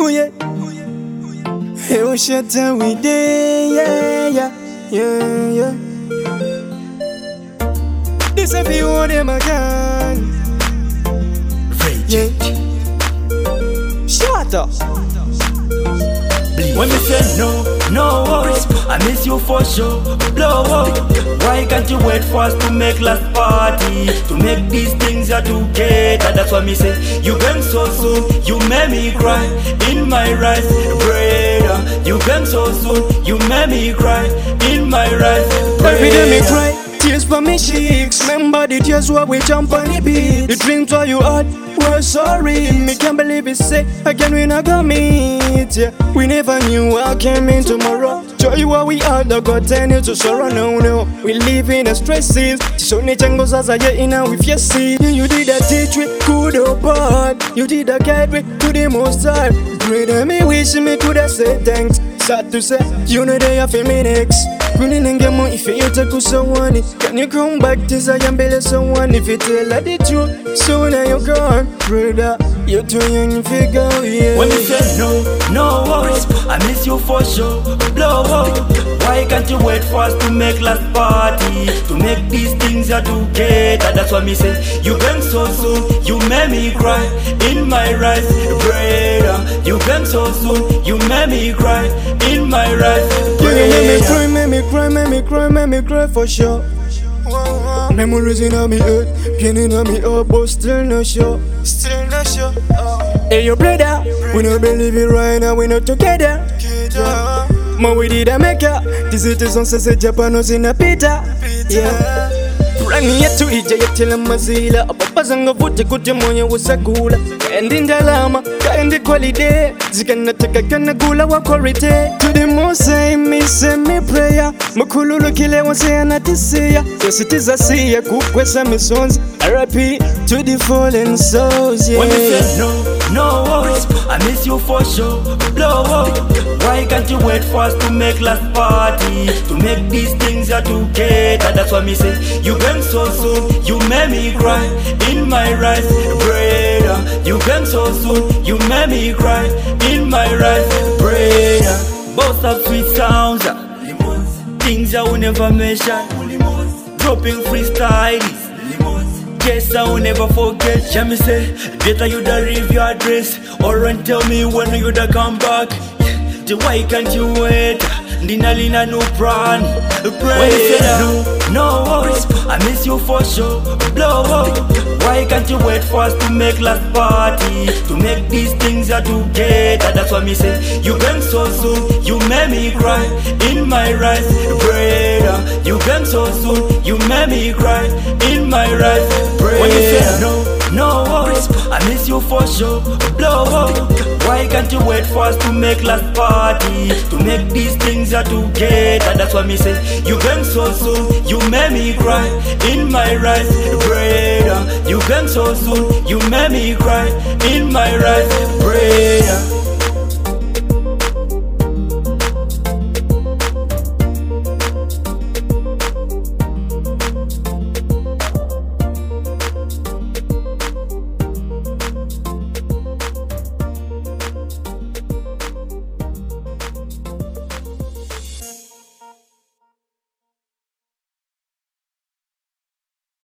yeah. Hey, oh shit, we day, yeah. This a few of them again. Yeah. Shut up. When me say no, I miss you for sure. Blow up. Why can't you wait for us to make last party? To make these things are together. That's why me say you came so soon. You made me cry in my rice bread. You came so soon. You made me cry in my rice bread. Every day me cry. Tears for me cheeks. Remember the tears where we jump on the beat. The dreams where you had were sorry. Me can't believe it, say again we not gonna meet, yeah. We never knew what came in tomorrow. Joy what we had that got turned into sorrow. No, we live in a stresses. So ni chango sasa yeah ina with your seed. You did that teach we good or bad. You did that guide we to the most high. Greater me wish me could have said thanks. Sad to say you know they have me next. Running and get more if you take someone. Can you come back to say I'm better someone? If you tell her the truth, so now you're gone, brother. You're too young to figure, yeah. When you say no, I miss you for sure. Blow up. Why can't you wait for us to make last party? To make these things are together. That's why me say you came so soon. You made me cry in my rice bread. You came so soon. You made me cry in my rice bread. Make me cry for sure. Memories in me head, pain in me heart, but still not sure. Hey, your brother, we no believe it right now, we not together. Man, we did a make up. This is on say Japanos in a pita. Yeah. Rani yetu ijayetila mazila Apapazanga vuti kuti mwenye usagula Kaendi ndalama, kaendi quality Zikanataka kana gula wa quality To the most say me prayer Makululu kile wanse anatisia Yositiza siya kukwesa misons RIP to the fallen souls, yeah. When you say no, I miss you for sure. Blow up. Why can't you wait for us to make last party? To make these things are together. That's why me say you came so soon. You made me cry in my rice bread. You came so soon. You made me cry in my rice bread. Both have sweet sounds, things I will never measure. Dropping freestyles. Yes, I will never forget. Jamie say, better you da leave your address or and tell me when you da come back. Why can't you wait? Lina no plan. When you say no, I miss you for sure. Blow up. Why can't you wait for us to make last party? To make these things are together. That's why me say you came so soon. You made me cry in my rice bread. You came so soon. You made me cry in my rice bread. When you say no, I miss you for sure. Blow up. Why can't you wait for us to make last party? To make these things are together. That's why me say you came so soon. You made me cry in my rice bread. You came so soon. You made me cry in my rice bread.